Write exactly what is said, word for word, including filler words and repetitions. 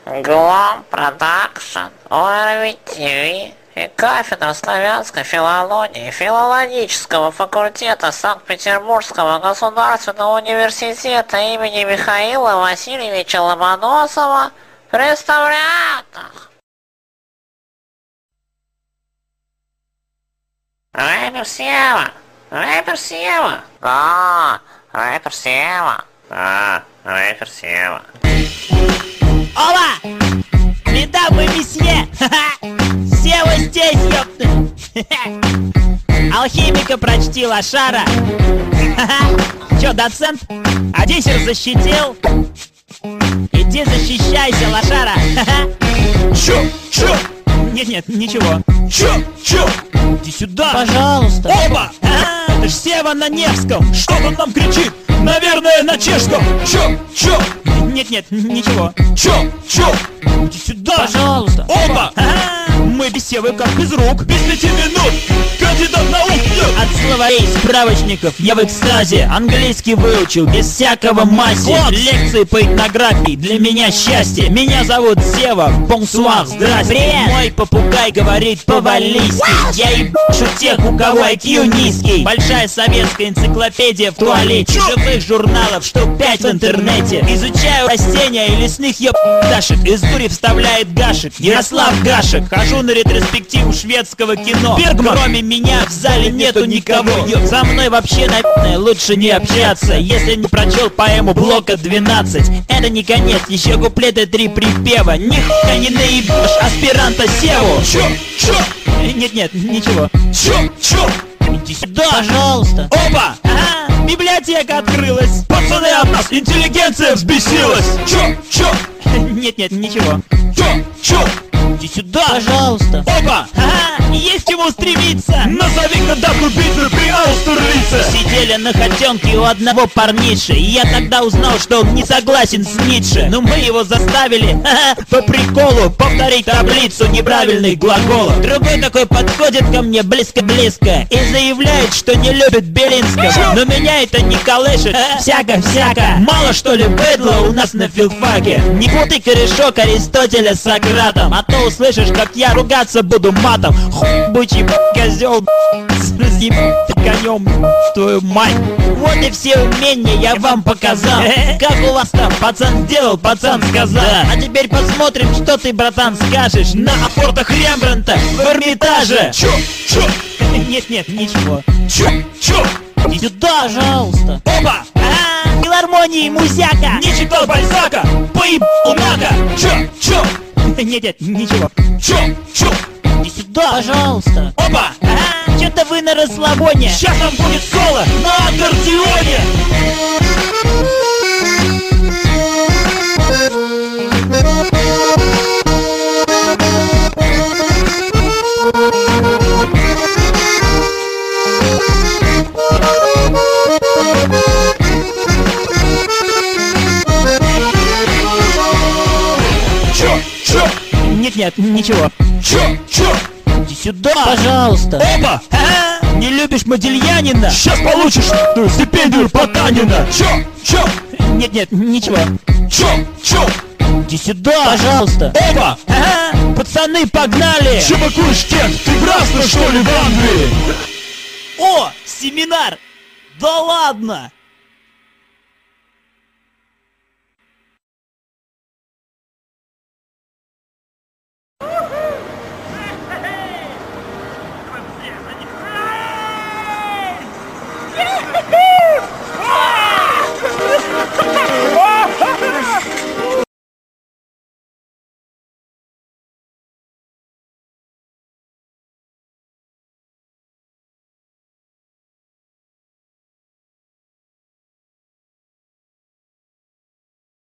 Глом Продакшн, ОРВ ТВ и кафедра славянской филологии филологического факультета Санкт-Петербургского государственного университета имени Михаила Васильевича Ломоносова представляют рэпер Сева, рэпер Сева, да, рэпер Сева, да, рэпер Сева. Ола! Медовый месье! Сева здесь, ёпта! Алхимика прочти, лошара! Чё, доцент? А диссер защитил? Иди защищайся, лошара! Чё? Чё? Нет-нет, ничего. Чё? Чё? Иди сюда! Пожалуйста! Оба! А, это ж Сева на Невском! Что он нам кричит? Наверное, на чешском. Чё? Чё? Нет-нет, ничего. Чё? Чё? Иди сюда! Пожалуйста! Оба! А, мы без Севы как без рук. Без пяти минут кандидат наук. От словарей справочников я в экстазе. Английский выучил без всякого мази. Лекции по этнографии для меня счастье. Меня зовут Сева, бонсуар, здрасте. Привет. Мой попугай говорит по-валлийски. Я ебашу тех, у кого ай кью низкий. Большая советская энциклопедия в туалете. Живых журналов штук пять в интернете. Изучаю растения и лесных ебашек. Из дури вставляет Гашек, Ярослав Гашек. Хожу на ретроспективу шведского кино. Бергман. Кроме меня в зале нету никого. Со мной вообще, наверное, лучше не общаться. Если не прочел поэму Блока двенадцать. Это не конец, еще куплеты три припева. Нихуя не наебешь аспиранта Севу. Чё? Чё? Нет-нет, ничего. Чё? Чё? Иди сюда! Пожалуйста! Опа! Ага, библиотека открылась! Пацаны, от нас интеллигенция взбесилась. Чё? Чё? Нет-нет, ничего. Чё? Чё? Иди сюда! Пожалуйста! Опа! Ага, есть чему стремиться! Назови-ка дату битвы при Аустерлице. Сидели на хотенке у одного парниши, и я тогда узнал, что он не согласен с Ницше. Но мы его заставили, ха-ха, по приколу повторить таблицу неправильных глаголов. Другой такой подходит ко мне близко-близко и заявляет, что не любит Белинского. Но меня это не колышет, всяко-всяко. Мало что ли быдла у нас на филфаке? Не путай корешок Аристотеля с Сократом, а то услышишь, как я ругаться буду матом. Хуй бычий козел, разъеб ты конем, твою мать. Вот и все умения я вам показал. Как у вас там пацан сделал, пацан сказал. А теперь посмотрим, что ты, братан, скажешь на апортах Рембрандта в Эрмитаже. Чё? Чё? Нет-нет, ничего. Чё? Чё? Иди сюда же. Пожалуйста! Опа! А, филармонии Музяка. Не читал Бальзака? Поебал Мака. Чё? Чё? Нет-нет, ничего. Чё? Чё? Иди сюда. Пожалуйста! Опа! А, что-то вы на расслабоне. Сейчас нам будет соло на аккордеоне. Чё? Чё? Нет-нет, ничего. Чё? Чё? Иди сюда. Пожалуйста! Опа! А, не любишь Модельянина? Сейчас получишь э, стипендию Потанина. Чё? Чё? Нет-нет, ничего. Чё? Чё? Иди сюда. Пожалуйста! Опа! Ага, пацаны, погнали. Чебакуешь, Кент, ты красный, что ли, в Англии? О, семинар. Да ладно.